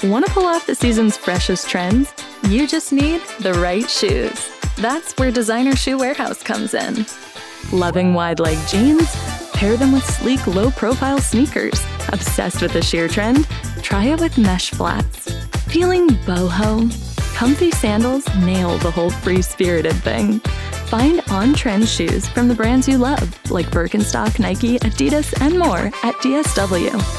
Want to pull off the season's freshest trends? You just need the right shoes. That's where Designer Shoe Warehouse comes in. Loving wide-leg jeans? Pair them with sleek, low-profile sneakers. Obsessed with the sheer trend? Try it with mesh flats. Feeling boho? Comfy sandals nail the whole free-spirited thing. Find on-trend shoes from the brands you love, like Birkenstock, Nike, Adidas, and more at DSW.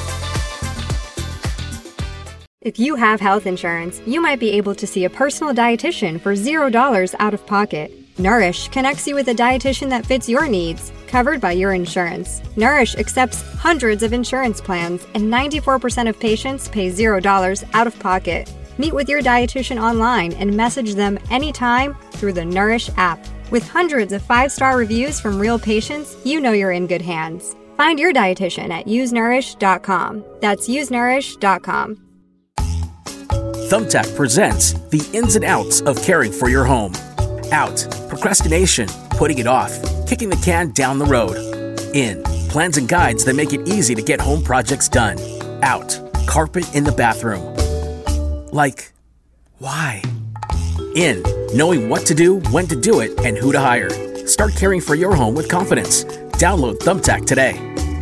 If you have health insurance, you might be able to see a personal dietitian for $0 out of pocket. Nourish connects you with a dietitian that fits your needs, covered by your insurance. Nourish accepts hundreds of insurance plans, and 94% of patients pay $0 out of pocket. Meet with your dietitian online and message them anytime through the Nourish app. With hundreds of 5-star reviews from real patients, you know you're in good hands. Find your dietitian at usenourish.com. That's usenourish.com. Thumbtack presents the ins and outs of caring for your home. Out, procrastination, putting it off, kicking the can down the road. In, plans and guides that make it easy to get home projects done. Out, carpet in the bathroom. Like, why? In, knowing what to do, when to do it, and who to hire. Start caring for your home with confidence. Download Thumbtack today.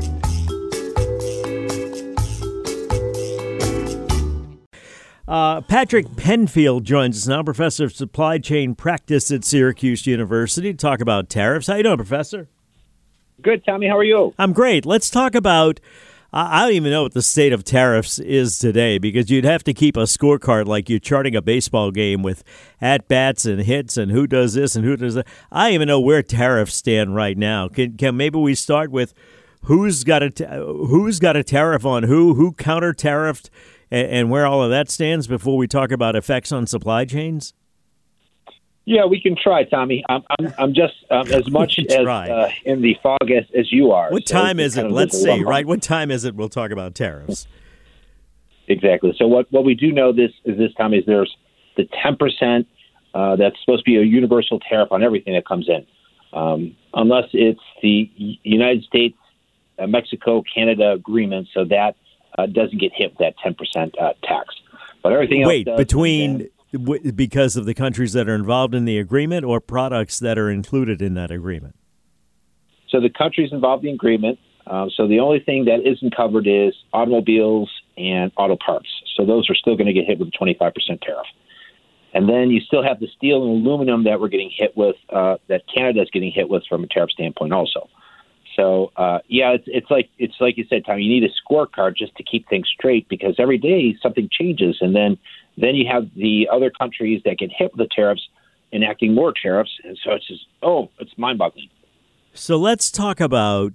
Patrick Penfield joins us now, professor of supply chain practice at Syracuse University, to talk about tariffs. How you doing, Professor? Good, Tommy. How are you? I'm great. Let's talk about, I don't even know what the state of tariffs is today, because you'd have to keep a scorecard like you're charting a baseball game with at-bats and hits and who does this and who does that. I don't even know where tariffs stand right now. Can maybe we start with who's got a tariff on who counter-tariffed, and where all of that stands before we talk about effects on supply chains? Yeah, we can try, Tommy. I'm just as much as in the fog as you are. What time is it? Let's see, right? What time is it? We'll talk about tariffs. Exactly. So what we do know this, Tommy, is there's the 10% that's supposed to be a universal tariff on everything that comes in, unless it's the United States, Mexico, Canada agreement, so that doesn't get hit with that 10% tax. But everything else does. Because of the countries that are involved in the agreement or products that are included in that agreement? So the countries involved in the agreement. So the only thing that isn't covered is automobiles and auto parts. So those are still going to get hit with a 25% tariff. And then you still have the steel and aluminum that we're getting hit with, that Canada's getting hit with from a tariff standpoint also. So, it's like you said, Tom, you need a scorecard just to keep things straight, because every day something changes. And then you have the other countries that get hit with the tariffs enacting more tariffs. And so it's just, it's mind-boggling. So let's talk about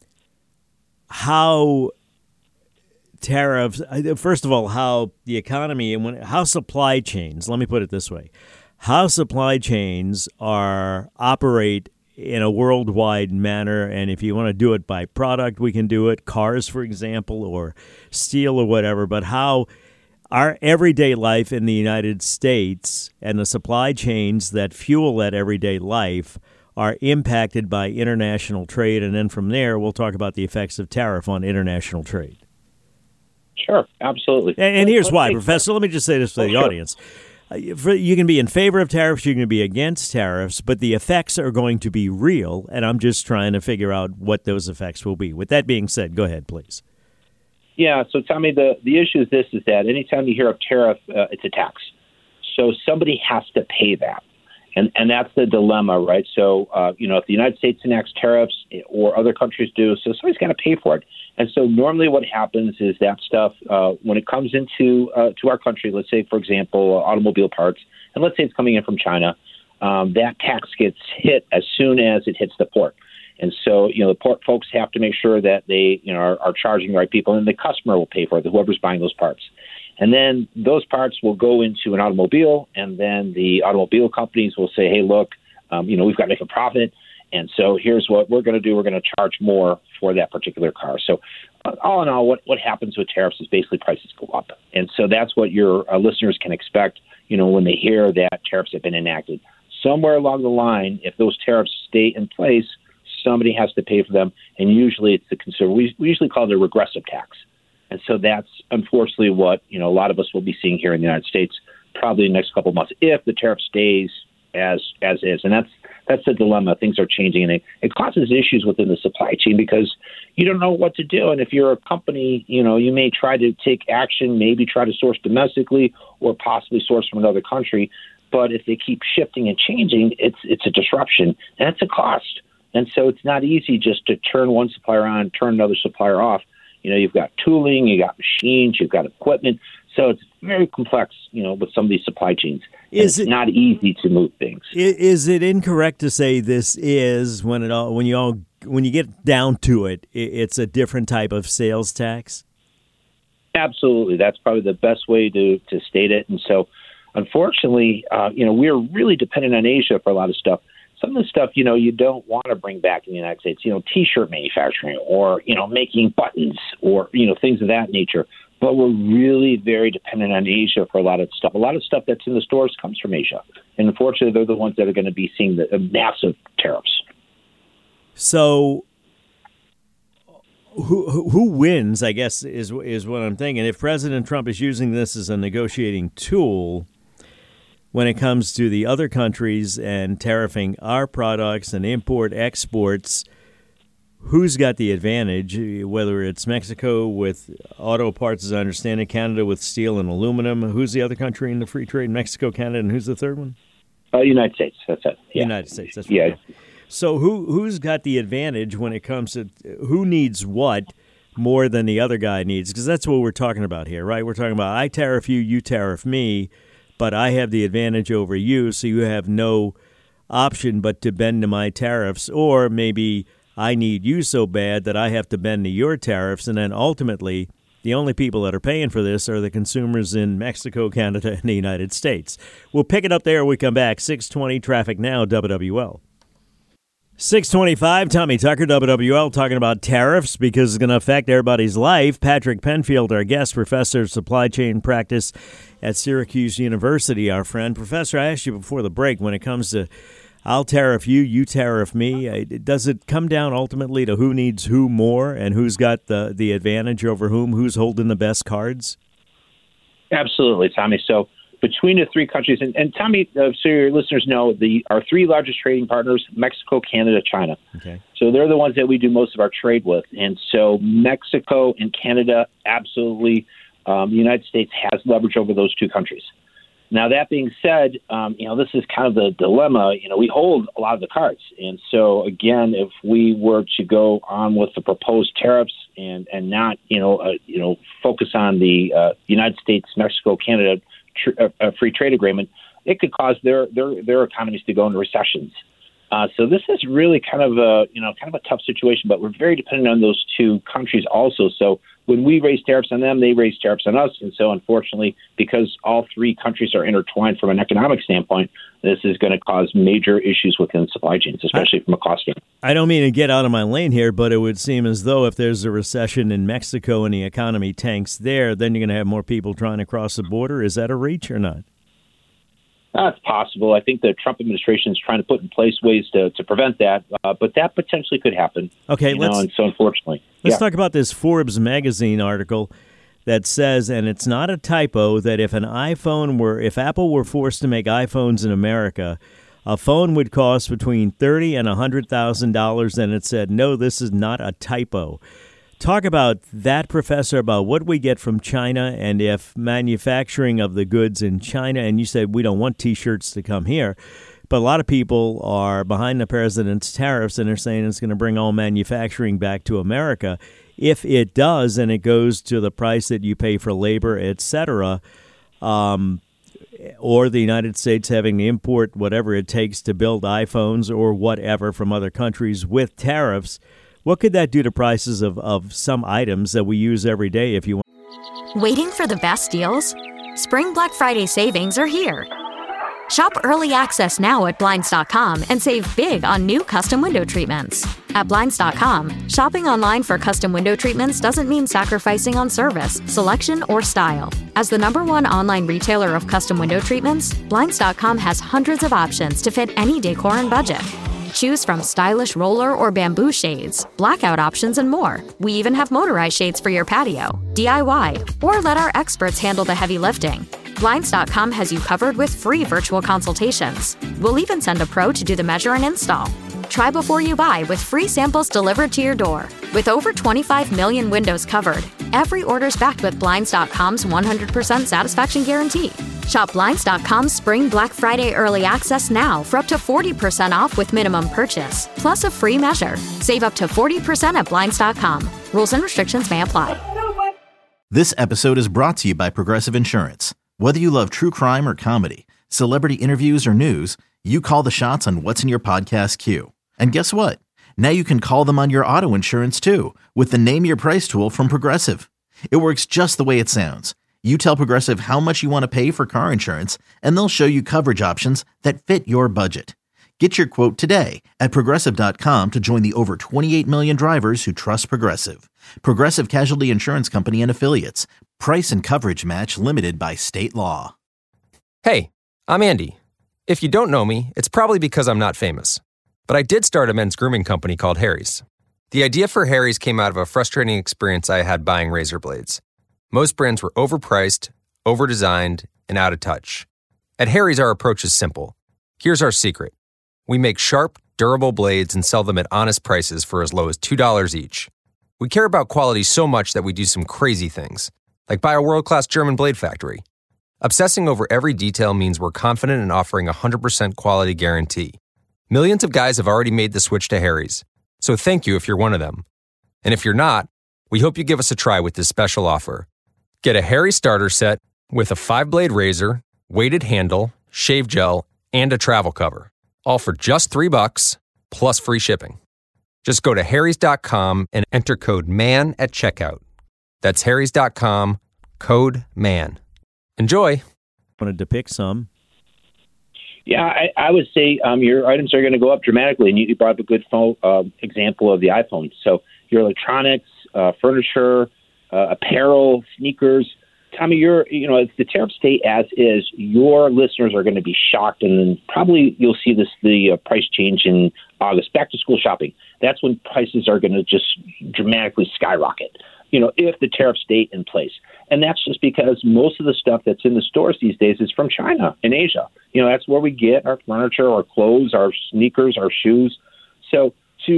how tariffs, first of all, how the economy and how supply chains, let me put it this way, how supply chains operate in a worldwide manner, and if you want to do it by product, we can do it, cars, for example, or steel or whatever, but how our everyday life in the United States and the supply chains that fuel that everyday life are impacted by international trade, and then from there, we'll talk about the effects of tariff on international trade. Sure, absolutely. And here's why, Professor. Let me just say this for the audience. You can be in favor of tariffs, you can be against tariffs, but the effects are going to be real, and I'm just trying to figure out what those effects will be. With that being said, go ahead, please. Yeah, so Tommy, the issue is that anytime you hear of tariff, it's a tax. So somebody has to pay that, and that's the dilemma, right? So, if the United States enacts tariffs or other countries do, so somebody's got to pay for it. And so normally what happens is that stuff, when it comes into to our country, let's say, for example, automobile parts, and let's say it's coming in from China, that tax gets hit as soon as it hits the port. And so, the port folks have to make sure that they, are charging the right people, and the customer will pay for it, whoever's buying those parts. And then those parts will go into an automobile, and then the automobile companies will say, hey, look, we've got to make a profit. And so here's what we're going to do. We're going to charge more for that particular car. So all in all, what happens with tariffs is basically prices go up. And so that's what your listeners can expect, when they hear that tariffs have been enacted. Somewhere along the line, if those tariffs stay in place, somebody has to pay for them. And usually it's the consumer. We usually call it a regressive tax. And so that's unfortunately what, a lot of us will be seeing here in the United States probably in the next couple of months if the tariff stays as is. And that's the dilemma. Things are changing, and it causes issues within the supply chain because you don't know what to do. And if you're a company, you may try to take action, maybe try to source domestically or possibly source from another country. But if they keep shifting and changing, it's a disruption, and it's a cost. And so it's not easy just to turn one supplier on, turn another supplier off. You've got tooling, you got machines, you've got equipment. So it's very complex, with some of these supply chains. It's not easy to move things. Is it incorrect to say this is when you get down to it, it's a different type of sales tax? Absolutely. That's probably the best way to state it. And so, unfortunately, we're really dependent on Asia for a lot of stuff. Some of the stuff, you don't want to bring back in the United States, T-shirt manufacturing or, making buttons or, things of that nature. But we're really very dependent on Asia for a lot of stuff. A lot of stuff that's in the stores comes from Asia. And unfortunately, they're the ones that are going to be seeing the massive tariffs. So who wins, I guess, is what I'm thinking. If President Trump is using this as a negotiating tool when it comes to the other countries and tariffing our products and exports, who's got the advantage, whether it's Mexico with auto parts, as I understand it, Canada with steel and aluminum? Who's the other country in the free trade? Mexico, Canada, and who's the third one? United States. That's it. Yeah. United States. That's right. Yeah. So who's got the advantage when it comes to who needs what more than the other guy needs? Because that's what we're talking about here, right? We're talking about I tariff you, you tariff me, but I have the advantage over you, so you have no option but to bend to my tariffs, or maybe I need you so bad that I have to bend to your tariffs, and then ultimately the only people that are paying for this are the consumers in Mexico, Canada, and the United States. We'll pick it up there when we come back. 620 Traffic Now, WWL. 625, Tommy Tucker, WWL, talking about tariffs because it's going to affect everybody's life. Patrick Penfield, our guest, professor of supply chain practice at Syracuse University, our friend. Professor, I asked you before the break, when it comes to I'll tariff you, you tariff me, does it come down ultimately to who needs who more and who's got the advantage over whom, who's holding the best cards? Absolutely, Tommy. So between the three countries, and Tommy, so your listeners know, our three largest trading partners, Mexico, Canada, China. Okay. So they're the ones that we do most of our trade with. And so Mexico and Canada, absolutely, the United States has leverage over those two countries. Now, that being said, this is kind of the dilemma. We hold a lot of the cards. And so, again, if we were to go on with the proposed tariffs and not, focus on the United States, Mexico, Canada free trade agreement, it could cause their economies to go into recessions. So this is really kind of a tough situation, but we're very dependent on those two countries also. So when we raise tariffs on them, they raise tariffs on us. And so unfortunately, because all three countries are intertwined from an economic standpoint, this is going to cause major issues within supply chains, especially from a cost standpoint. I don't mean to get out of my lane here, but it would seem as though if there's a recession in Mexico and the economy tanks there, then you're going to have more people trying to cross the border. Is that a reach or not? That's possible. I think the Trump administration is trying to put in place ways to prevent that, but that potentially could happen. Okay, and so unfortunately. Let's talk about this Forbes magazine article that says, and it's not a typo, that if Apple were forced to make iPhones in America, a phone would cost between $30,000 and $100,000, and it said, no, this is not a typo. Talk about that, Professor, about what we get from China and if manufacturing of the goods in China, and you said we don't want T-shirts to come here, but a lot of people are behind the president's tariffs and they're saying it's going to bring all manufacturing back to America. If it does, and it goes to the price that you pay for labor, et cetera, or the United States having to import whatever it takes to build iPhones or whatever from other countries with tariffs, what could that do to prices of some items that we use every day if you want? Waiting for the best deals? Spring Black Friday savings are here. Shop early access now at Blinds.com and save big on new custom window treatments. At Blinds.com, shopping online for custom window treatments doesn't mean sacrificing on service, selection, or style. As the #1 online retailer of custom window treatments, Blinds.com has hundreds of options to fit any decor and budget. Choose from stylish roller or bamboo shades, blackout options, and more. We even have motorized shades for your patio, DIY, or let our experts handle the heavy lifting. Blinds.com has you covered with free virtual consultations. We'll even send a pro to do the measure and install. Try before you buy with free samples delivered to your door. With over 25 million windows covered, every order's backed with Blinds.com's 100% satisfaction guarantee. Shop Blinds.com's Spring Black Friday Early Access now for up to 40% off with minimum purchase, plus a free measure. Save up to 40% at Blinds.com. Rules and restrictions may apply. This episode is brought to you by Progressive Insurance. Whether you love true crime or comedy, celebrity interviews or news, you call the shots on what's in your podcast queue. And guess what? Now you can call them on your auto insurance too with the Name Your Price tool from Progressive. It works just the way it sounds. You tell Progressive how much you want to pay for car insurance, and they'll show you coverage options that fit your budget. Get your quote today at Progressive.com to join the over 28 million drivers who trust Progressive. Progressive Casualty Insurance Company and Affiliates. Price and coverage match limited by state law. Hey, I'm Andy. If you don't know me, it's probably because I'm not famous. But I did start a men's grooming company called Harry's. The idea for Harry's came out of a frustrating experience I had buying razor blades. Most brands were overpriced, overdesigned, and out of touch. At Harry's, our approach is simple. Here's our secret. We make sharp, durable blades and sell them at honest prices for as low as $2 each. We care about quality so much that we do some crazy things, like buy a world-class German blade factory. Obsessing over every detail means we're confident in offering a 100% quality guarantee. Millions of guys have already made the switch to Harry's, so thank you if you're one of them. And if you're not, we hope you give us a try with this special offer. Get a Harry's starter set with a 5-blade razor, weighted handle, shave gel, and a travel cover, all for just $3 plus free shipping. Just go to harrys.com and enter code MAN at checkout. That's harrys.com, code MAN. Enjoy. Wanted to pick some. Yeah, I would say your items are going to go up dramatically, and you brought up a good example of the iPhone. So your electronics, furniture, apparel, sneakers. Tommy, if the tariffs stay as is, your listeners are going to be shocked, and then probably you'll see the price change in August. Back to school shopping. That's when prices are going to just dramatically skyrocket. If the tariffs stay in place. And that's just because most of the stuff that's in the stores these days is from China and Asia. That's where we get our furniture, our clothes, our sneakers, our shoes. So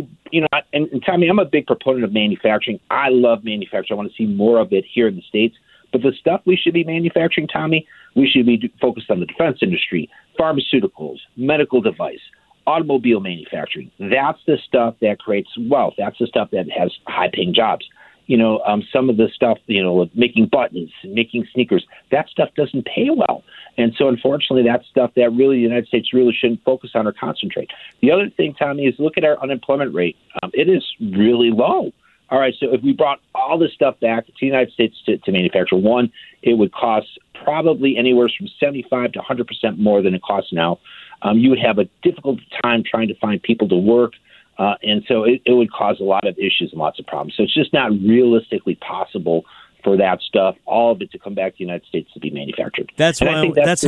and Tommy, I'm a big proponent of manufacturing. I love manufacturing. I want to see more of it here in the States. But the stuff we should be manufacturing, Tommy, we should be focused on the defense industry, pharmaceuticals, medical device, automobile manufacturing. That's the stuff that creates wealth. That's the stuff that has high-paying jobs. Some of the stuff, making buttons, making sneakers, that stuff doesn't pay well. And so, unfortunately, that's stuff that really the United States really shouldn't focus on or concentrate. The other thing, Tommy, is look at our unemployment rate. It is really low. All right, so if we brought all this stuff back to the United States to manufacture, one, it would cost probably anywhere from 75 to 100% more than it costs now. You would have a difficult time trying to find people to work. And so it would cause a lot of issues and lots of problems. So it's just not realistically possible for that stuff, all of it, to come back to the United States to be manufactured. That's how I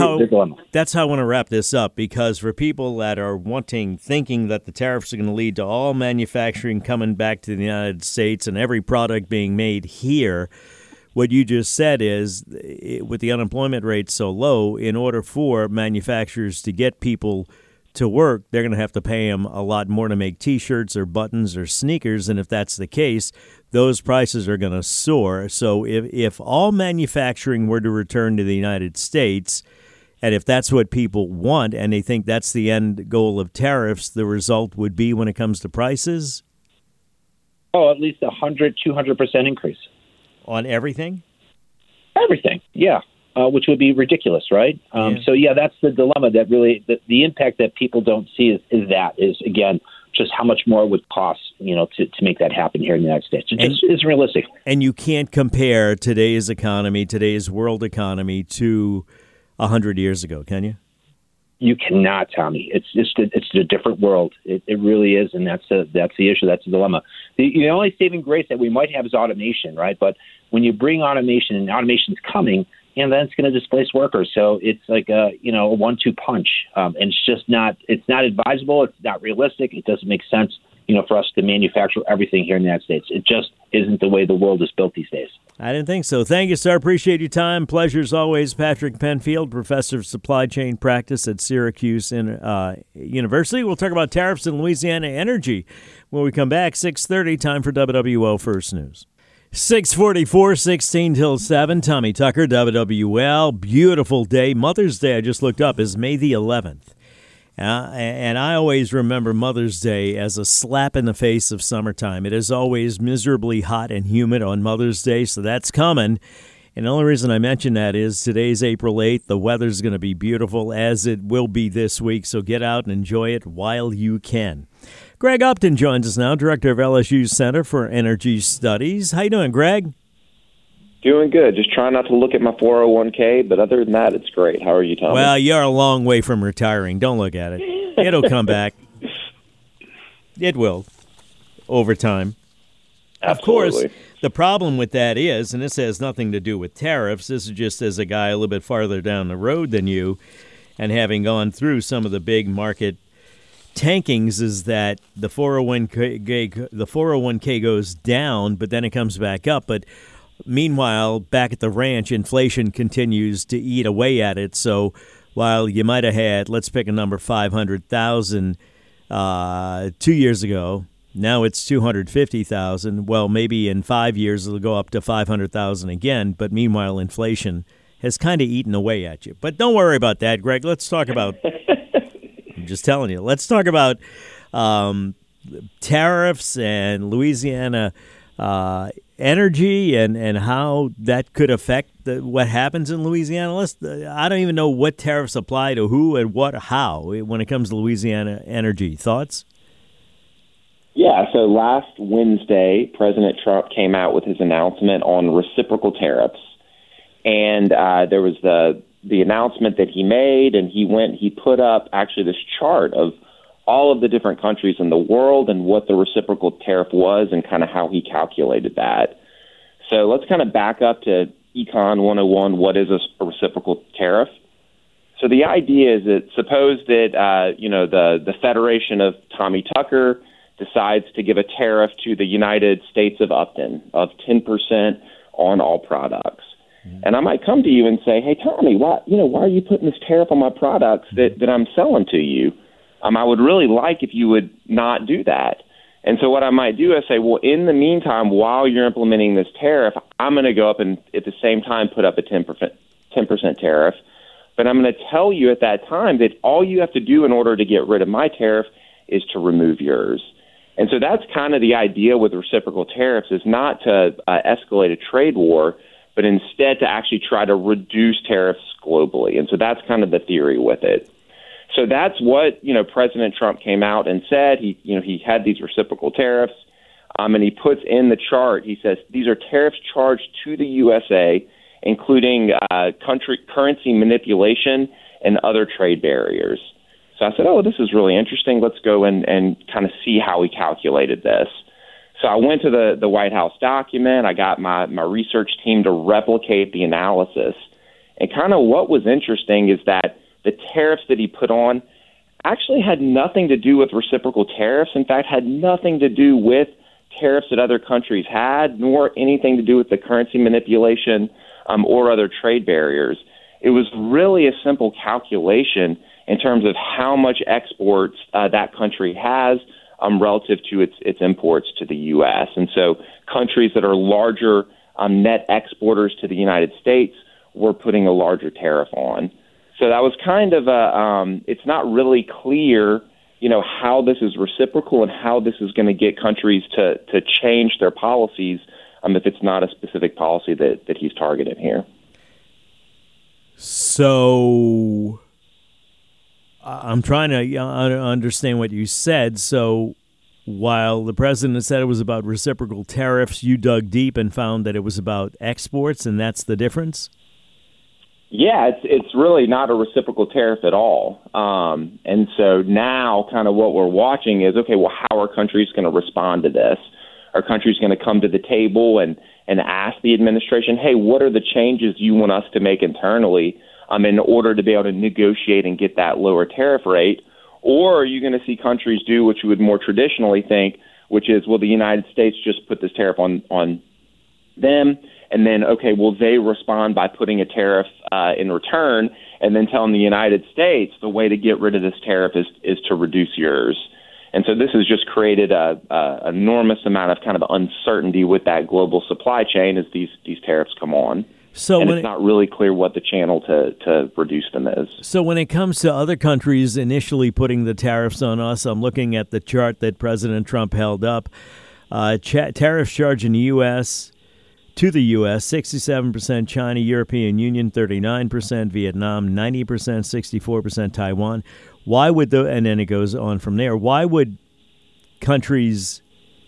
want to wrap this up, because for people that are thinking that the tariffs are going to lead to all manufacturing coming back to the United States and every product being made here, what you just said is, with the unemployment rate so low, in order for manufacturers to get people to work, they're going to have to pay them a lot more to make T-shirts or buttons or sneakers. And if that's the case, those prices are going to soar. So if all manufacturing were to return to the United States, and if that's what people want, and they think that's the end goal of tariffs, the result would be, when it comes to prices? At least 200% increase. On everything? Everything, yeah. Which would be ridiculous, right? So, that's the dilemma that really the impact that people don't see is again, just how much more it would cost, to make that happen here in the United States. It just isn't realistic. And you can't compare today's economy, today's world economy, to 100 years ago, can you? You cannot, Tommy. It's a different world. It really is, and that's the issue. That's the dilemma. The only saving grace that we might have is automation, right? But when you bring automation, and automation's coming, and then it's going to displace workers. So it's like a 1-2 punch, and it's not advisable. It's not realistic. It doesn't make sense, for us to manufacture everything here in the United States. It just isn't the way the world is built these days. I didn't think so. Thank you, sir. Appreciate your time. Pleasure as always. Patrick Penfield, Professor of Supply Chain Practice at Syracuse University. We'll talk about tariffs in Louisiana energy when we come back. 6:30, time for WWL First News. 6:44, 16 till 7. Tommy Tucker, WWL. Beautiful day. Mother's Day, I just looked up, is May the 11th. And I always remember Mother's Day as a slap in the face of summertime. It is always miserably hot and humid on Mother's Day, so that's coming. And the only reason I mention that is today's April 8th. The weather's going to be beautiful, as it will be this week, so get out and enjoy it while you can. Greg Upton joins us now, Director of LSU's Center for Energy Studies. How you doing, Greg? Doing good. Just trying not to look at my 401k, but other than that, it's great. How are you, Tom? Well, you're a long way from retiring. Don't look at it. It'll come back. It will, over time. Absolutely. Of course, the problem with that is, and this has nothing to do with tariffs, this is just as a guy a little bit farther down the road than you, and having gone through some of the big market tankings, is that the 401k goes down, but then it comes back up. But meanwhile, back at the ranch, inflation continues to eat away at it. So while you might have had, let's pick a number, 500,000 2 years ago, now it's 250,000. Well, maybe in 5 years it'll go up to 500,000 again. But meanwhile, inflation has kind of eaten away at you. But don't worry about that, Greg. Let's talk about, I'm just telling you, let's talk about tariffs and Louisiana energy and how that could affect what happens in Louisiana. I don't even know what tariffs apply to who and how when it comes to Louisiana energy. Thoughts? Yeah, so last Wednesday, President Trump came out with his announcement on reciprocal tariffs. And there was the announcement that he made, and he put up actually this chart of all of the different countries in the world and what the reciprocal tariff was and kind of how he calculated that. So let's kind of back up to Econ 101. What is a reciprocal tariff? So the idea is that suppose that, the Federation of Tommy Tucker decides to give a tariff to the United States of Upton of 10% on all products. And I might come to you and say, hey, Tommy, why are you putting this tariff on my products that I'm selling to you? I would really like if you would not do that. And so what I might do is say, well, in the meantime, while you're implementing this tariff, I'm going to go up and at the same time put up a 10% tariff. But I'm going to tell you at that time that all you have to do in order to get rid of my tariff is to remove yours. And so that's kind of the idea with reciprocal tariffs, is not to escalate a trade war, but instead to actually try to reduce tariffs globally. And so that's kind of the theory with it. So that's what, President Trump came out and said. He had these reciprocal tariffs, and he puts in the chart, he says, these are tariffs charged to the USA, including currency manipulation and other trade barriers. So I said, this is really interesting. Let's go and kind of see how he calculated this. So I went to the White House document. I got my research team to replicate the analysis. And kind of what was interesting is that the tariffs that he put on actually had nothing to do with reciprocal tariffs. In fact, had nothing to do with tariffs that other countries had, nor anything to do with the currency manipulation or other trade barriers. It was really a simple calculation in terms of how much exports that country has relative to its imports to the U.S. And so countries that are larger net exporters to the United States were putting a larger tariff on. So that was kind of it's not really clear, how this is reciprocal and how this is going to get countries to change their policies if it's not a specific policy that he's targeted here. So I'm trying to understand what you said. So while the president said it was about reciprocal tariffs, you dug deep and found that it was about exports, and that's the difference? Yeah, it's really not a reciprocal tariff at all. And so now kind of what we're watching is, okay, well, how are countries going to respond to this? Are countries going to come to the table and and ask the administration, hey, what are the changes you want us to make internally in order to be able to negotiate and get that lower tariff rate? Or are you going to see countries do what you would more traditionally think, which is, will the United States just put this tariff on them, and then, okay, will they respond by putting a tariff in return, and then telling the United States the way to get rid of this tariff is to reduce yours? And so this has just created a enormous amount of kind of uncertainty with that global supply chain as these tariffs come on. So and it's not really clear what the channel to reduce them is. So when it comes to other countries initially putting the tariffs on us, I'm looking at the chart that President Trump held up. Tariffs charged in the U.S., to the U.S., 67%, China, European Union, 39%, Vietnam, 90%, 64%, Taiwan. Why would and then it goes on from there. Why would countries,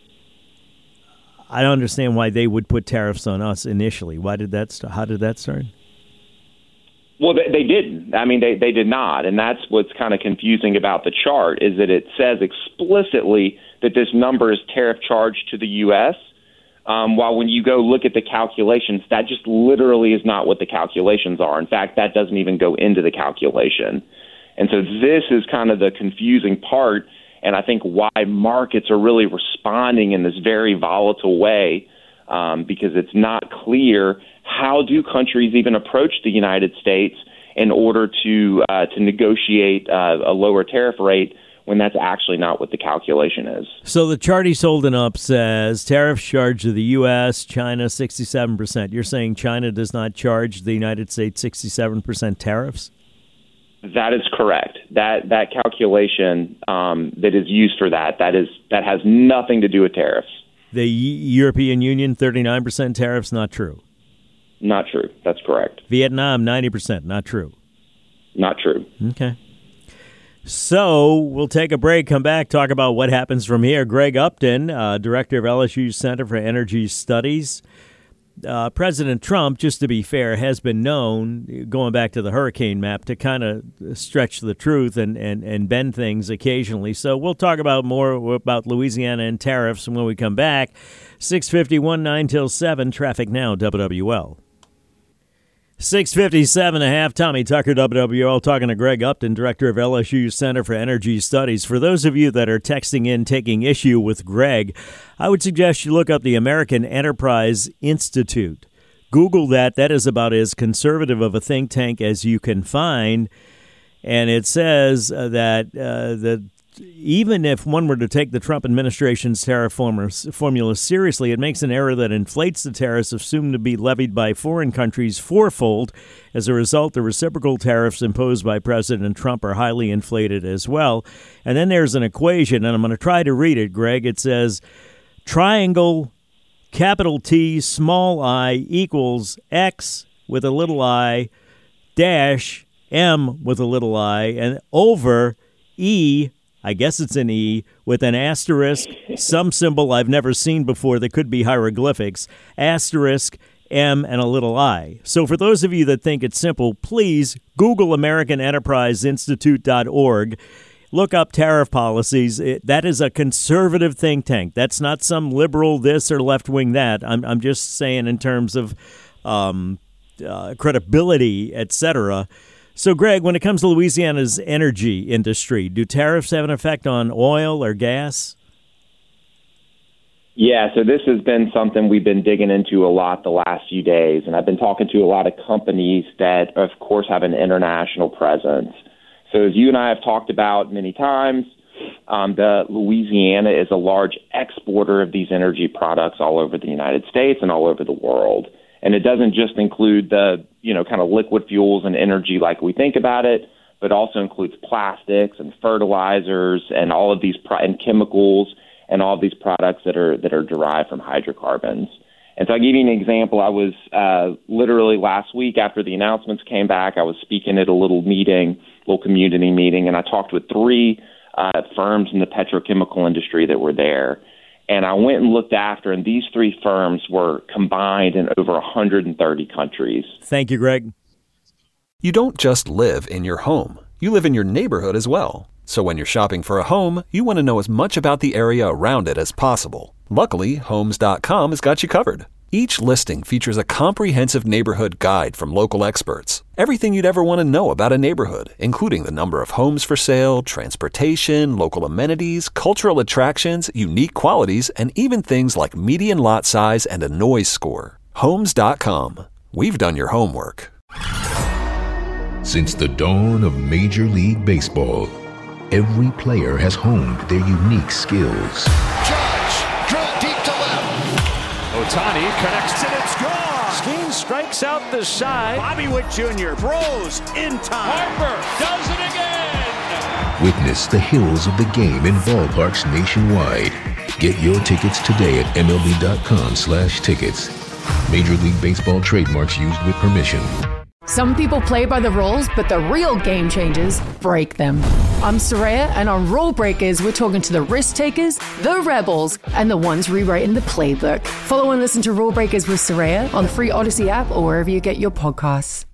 I don't understand why they would put tariffs on us initially. Why did that start? How did that start? Well, they didn't. I mean, they did not. And that's what's kind of confusing about the chart, is that it says explicitly that this number is tariff charged to the U.S., while when you go look at the calculations, that just literally is not what the calculations are. In fact, that doesn't even go into the calculation. And so this is kind of the confusing part, and I think why markets are really responding in this very volatile way, because it's not clear how do countries even approach the United States in order to negotiate a lower tariff rate when that's actually not what the calculation is. So the chart he's holding up says tariffs charged to the U.S., China 67%. You're saying China does not charge the United States 67% tariffs? That is correct. That calculation that is used for that has nothing to do with tariffs. The European Union 39% tariffs, not true. Not true. That's correct. Vietnam 90%, not true. Not true. Okay. So we'll take a break, come back, talk about what happens from here. Greg Upton, director of LSU's Center for Energy Studies. President Trump, just to be fair, has been known, going back to the hurricane map, to kind of stretch the truth and bend things occasionally. So we'll talk about more about Louisiana and tariffs when we come back. 6:51, 9 till 7, traffic now, WWL. 6:57.5, Tommy Tucker, WWL, talking to Greg Upton, director of LSU's Center for Energy Studies. For those of you that are texting in taking issue with Greg, I would suggest you look up the American Enterprise Institute. Google that. That is about as conservative of a think tank as you can find. And it says that even if one were to take the Trump administration's tariff formula seriously, it makes an error that inflates the tariffs assumed to be levied by foreign countries fourfold. As a result, the reciprocal tariffs imposed by President Trump are highly inflated as well. And then there's an equation, and I'm going to try to read it, Greg. It says triangle capital T small I equals X with a little I dash M with a little I and over E, I guess it's an E, with an asterisk, some symbol I've never seen before that could be hieroglyphics, asterisk, M, and a little I. So for those of you that think it's simple, please Google AmericanEnterpriseInstitute.org. Look up tariff policies. That is a conservative think tank. That's not some liberal this or left-wing that. I'm just saying in terms of credibility, etc. So, Greg, when it comes to Louisiana's energy industry, do tariffs have an effect on oil or gas? Yeah, so this has been something we've been digging into a lot the last few days, and I've been talking to a lot of companies that, of course, have an international presence. So as you and I have talked about many times, Louisiana is a large exporter of these energy products all over the United States and all over the world. And it doesn't just include the, kind of liquid fuels and energy like we think about it, but also includes plastics and fertilizers and all of these and chemicals and all of these products that are derived from hydrocarbons. And so I'll give you an example. I was literally last week after the announcements came back, I was speaking at a little community meeting, and I talked with three firms in the petrochemical industry that were there. And I went and looked after, and these three firms were combined in over 130 countries. Thank you, Greg. You don't just live in your home. You live in your neighborhood as well. So when you're shopping for a home, you want to know as much about the area around it as possible. Luckily, Homes.com has got you covered. Each listing features a comprehensive neighborhood guide from local experts. Everything you'd ever want to know about a neighborhood, including the number of homes for sale, transportation, local amenities, cultural attractions, unique qualities, and even things like median lot size and a noise score. Homes.com. We've done your homework. Since the dawn of Major League Baseball, every player has honed their unique skills. Judge, drill deep to left. Ohtani connects and it's gone. Skeen strikes out the side. Bobby Witt Jr. throws in time. Harper does it again. Witness the hills of the game in ballparks nationwide. Get your tickets today at MLB.com/tickets. Major League Baseball trademarks used with permission. Some people play by the rules, but the real game changers break them. I'm Soraya, and on Rule Breakers, we're talking to the risk takers, the rebels, and the ones rewriting the playbook. Follow and listen to Rule Breakers with Soraya on the free Odyssey app or wherever you get your podcasts.